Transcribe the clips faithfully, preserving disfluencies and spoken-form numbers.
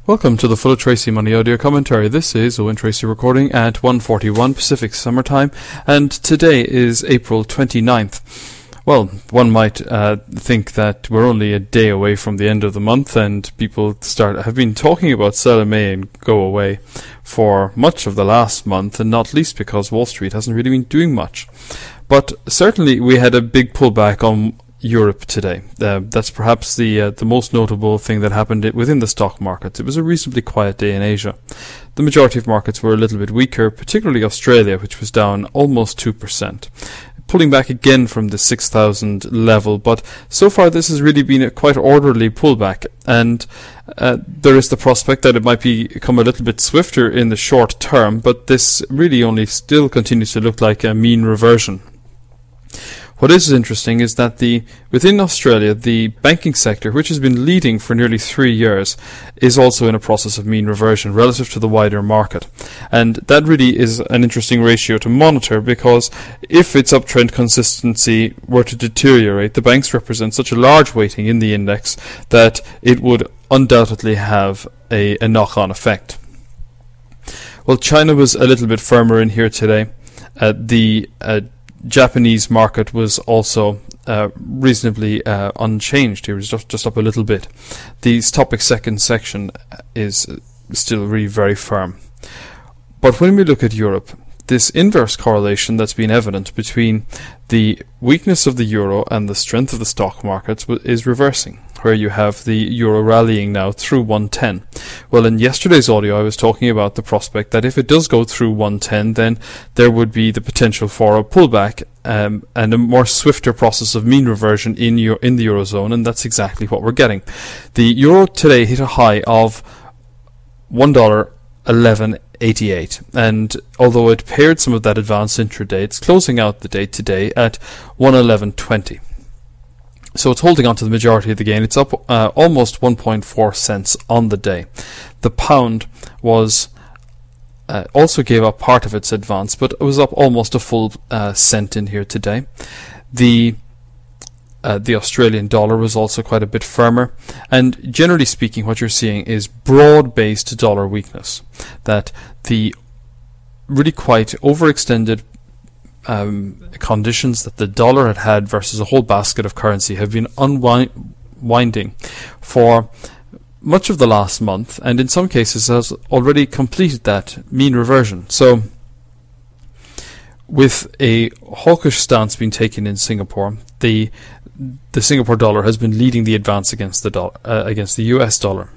Welcome to the Full of Tracy Money audio commentary. This is Owen Tracy recording at one forty-one Pacific Summertime, and today is April twenty-ninth. Well, one might uh, think that we're only a day away from the end of the month, and people start have been talking about sell in May and go away for much of the last month, and not least because Wall Street hasn't really been doing much. But certainly we had a big pullback on Europe today. Uh, that's perhaps the uh, the most notable thing that happened within the stock markets. It was a reasonably quiet day in Asia. The majority of markets were a little bit weaker, particularly Australia, which was down almost two percent. Pulling back again from the six thousand level, but so far this has really been a quite orderly pullback, and uh, there is the prospect that it might be, become a little bit swifter in the short term, but this really only still continues to look like a mean reversion. What is interesting is that the within Australia, the banking sector, which has been leading for nearly three years, is also in a process of mean reversion relative to the wider market. And that really is an interesting ratio to monitor, because if its uptrend consistency were to deteriorate, the banks represent such a large weighting in the index that it would undoubtedly have a, a knock-on effect. Well, China was a little bit firmer in here today. Uh, the uh, Japanese market was also uh, reasonably uh, unchanged. It was just, just up a little bit. The topic second section is still really very firm. But when we look at Europe, this inverse correlation that's been evident between the weakness of the euro and the strength of the stock markets is reversing, where you have the euro rallying now through one ten. Well, in yesterday's audio I was talking about the prospect that if it does go through one ten, then there would be the potential for a pullback um, and a more swifter process of mean reversion in Euro- in the eurozone, and that's exactly what we're getting. The euro today hit a high of one dollar eleven eighty-eight, and although it paired some of that advance intraday, it's closing out the day today at one eleven twenty. So it's holding on to the majority of the gain. It's up uh, almost one point four cents on the day. The pound was uh, also gave up part of its advance, but it was up almost a full uh, cent in here today. The Uh, the Australian dollar was also quite a bit firmer, and generally speaking what you're seeing is broad-based dollar weakness, that the really quite overextended um, conditions that the dollar had had versus a whole basket of currency have been unwinding for much of the last month, and in some cases has already completed that mean reversion. So with a hawkish stance being taken in Singapore, the the Singapore dollar has been leading the advance against the dollar, uh, against the U S dollar.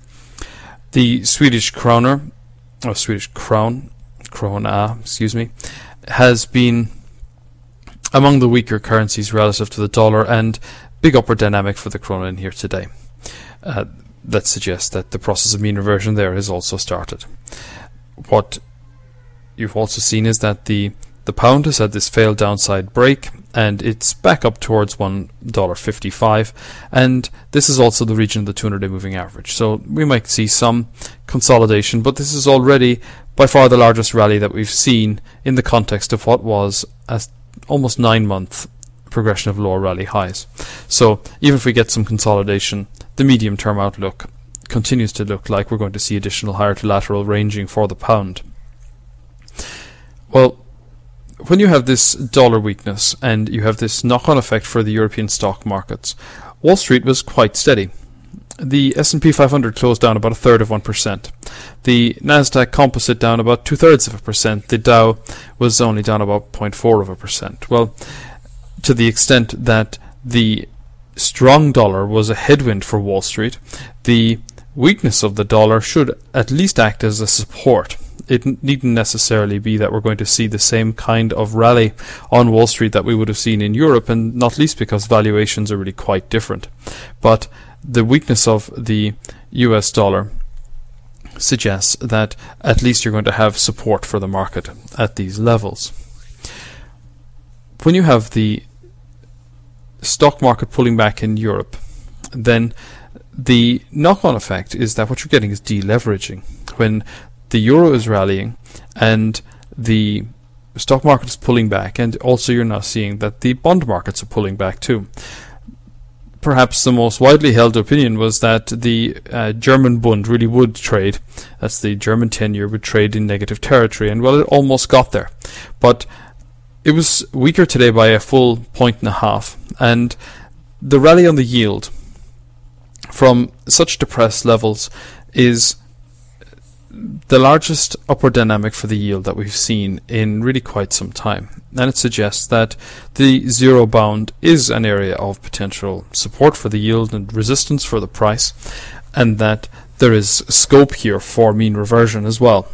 The Swedish kroner, or Swedish crown, krona, excuse me, has been among the weaker currencies relative to the dollar, and big upward dynamic for the krona in here today. Uh, that suggests that the process of mean reversion there has also started. What you've also seen is that the The pound has had this failed downside break, and it's back up towards one dollar fifty-five, and this is also the region of the two hundred day moving average. So we might see some consolidation, but this is already by far the largest rally that we've seen in the context of what was a almost nine month progression of lower rally highs. So even if we get some consolidation, the medium term outlook continues to look like we're going to see additional higher to lateral ranging for the pound. Well, when you have this dollar weakness and you have this knock-on effect for the European stock markets, Wall Street was quite steady. The S and P five hundred closed down about a third of one percent. The Nasdaq Composite down about two-thirds of a percent. The Dow was only down about zero point four of a percent. Well, to the extent that the strong dollar was a headwind for Wall Street, the weakness of the dollar should at least act as a support. It needn't necessarily be that we're going to see the same kind of rally on Wall Street that we would have seen in Europe, and not least because valuations are really quite different. But the weakness of the U S dollar suggests that at least you're going to have support for the market at these levels. When you have the stock market pulling back in Europe, then the knock-on effect is that what you're getting is deleveraging. When the euro is rallying and the stock market is pulling back, and also you're now seeing that the bond markets are pulling back too. perhaps the most widely held opinion was that the uh, German Bund really would trade, that's the German ten-year, would trade in negative territory, and well, it almost got there. But it was weaker today by a full point and a half, and the rally on the yield from such depressed levels is the largest upward dynamic for the yield that we've seen in really quite some time, and it suggests that the zero bound is an area of potential support for the yield and resistance for the price, and that there is scope here for mean reversion as well.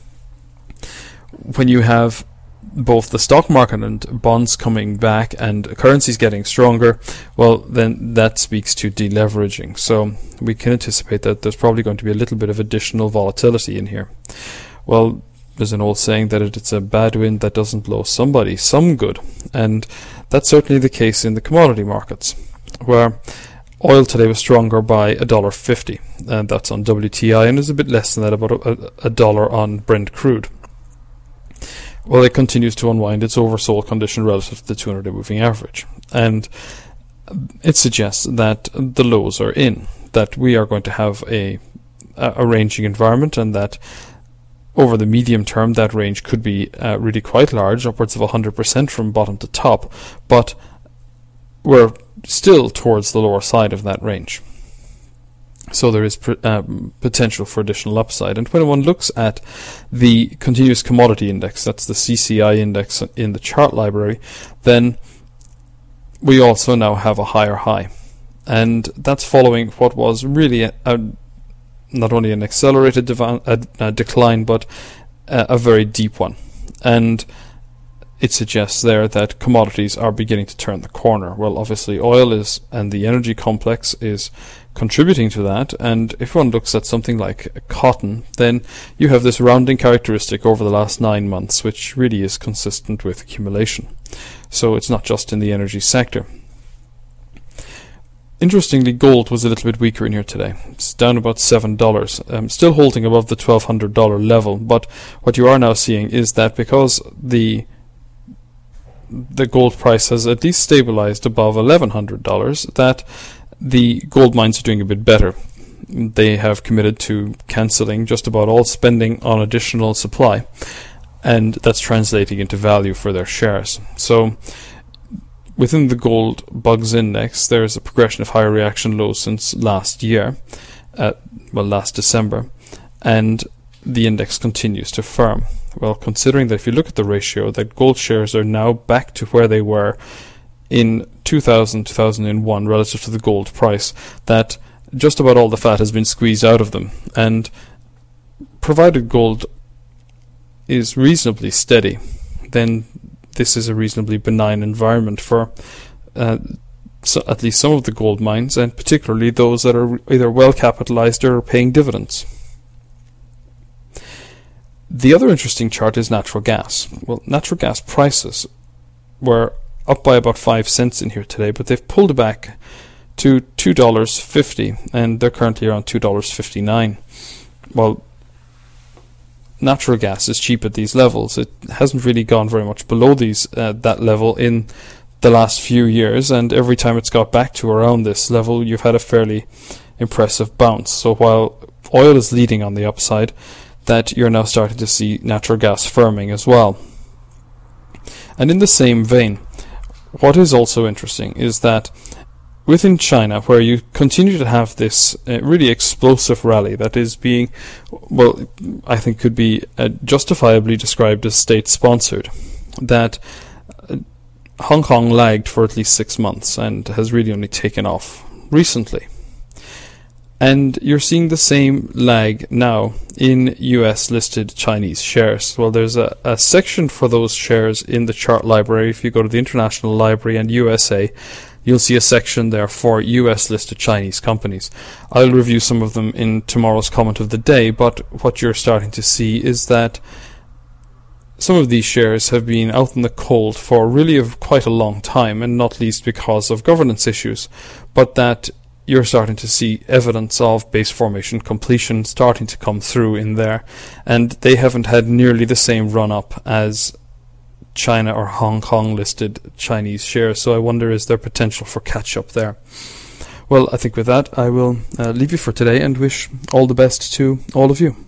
When you have both the stock market and bonds coming back and currencies getting stronger, well, then that speaks to deleveraging. So we can anticipate that there's probably going to be a little bit of additional volatility in here. Well, there's an old saying that it's a bad wind that doesn't blow somebody some good, and that's certainly the case in the commodity markets, where oil today was stronger by a dollar fifty, and that's on W T I, and is a bit less than that, about a, a dollar on Brent crude. Well, it continues to unwind its oversold condition relative to the two hundred day moving average. And it suggests that the lows are in, that we are going to have a, a ranging environment, and that over the medium term that range could be uh, really quite large, upwards of one hundred percent from bottom to top, but we're still towards the lower side of that range. So there is pr- um, potential for additional upside. And when one looks at the continuous commodity index, that's the C C I index in the chart library, then we also now have a higher high. And that's following what was really a, a, not only an accelerated dev- a, a decline, but a, a very deep one. And it suggests there that commodities are beginning to turn the corner. Well, obviously oil is, and the energy complex is contributing to that, and if one looks at something like cotton, then you have this rounding characteristic over the last nine months, which really is consistent with accumulation. So it's not just in the energy sector. Interestingly, gold was a little bit weaker in here today. It's down about seven dollars, um, still holding above the twelve hundred dollars level, but what you are now seeing is that because the the gold price has at least stabilized above eleven hundred dollars, that the gold mines are doing a bit better. They have committed to cancelling just about all spending on additional supply, and that's translating into value for their shares. So within the gold bugs index, there is a progression of higher reaction lows since last year, uh, well, last December, and the index continues to firm. Well, considering that if you look at the ratio, that gold shares are now back to where they were in two thousand, two thousand one relative to the gold price, that just about all the fat has been squeezed out of them. And provided gold is reasonably steady, then this is a reasonably benign environment for uh, so at least some of the gold mines, and particularly those that are either well capitalized or paying dividends. The other interesting chart is natural gas. Well, natural gas prices were up by about five cents in here today, but they've pulled back to two dollars fifty, and they're currently around two dollars fifty-nine. Well, natural gas is cheap at these levels. It hasn't really gone very much below these uh, that level in the last few years, and every time it's got back to around this level, you've had a fairly impressive bounce. So while oil is leading on the upside, that you're now starting to see natural gas firming as well. And in the same vein, what is also interesting is that within China, where you continue to have this uh, really explosive rally that is being, well, I think could be uh, justifiably described as state-sponsored, that uh, Hong Kong lagged for at least six months and has really only taken off recently. And you're seeing the same lag now in U S-listed Chinese shares. Well, there's a, a section for those shares in the chart library. If you go to the International Library and U S A, you'll see a section there for U S-listed Chinese companies. I'll review some of them in tomorrow's comment of the day, but what you're starting to see is that some of these shares have been out in the cold for really of quite a long time, and not least because of governance issues, but that you're starting to see evidence of base formation completion starting to come through in there, and they haven't had nearly the same run-up as China or Hong Kong listed Chinese shares, so I wonder is there potential for catch-up there. Well, I think with that, I will uh, leave you for today and wish all the best to all of you.